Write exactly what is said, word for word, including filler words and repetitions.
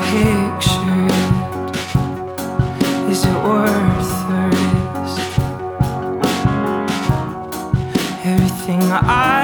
pictured? Is it worth the risk? Everything I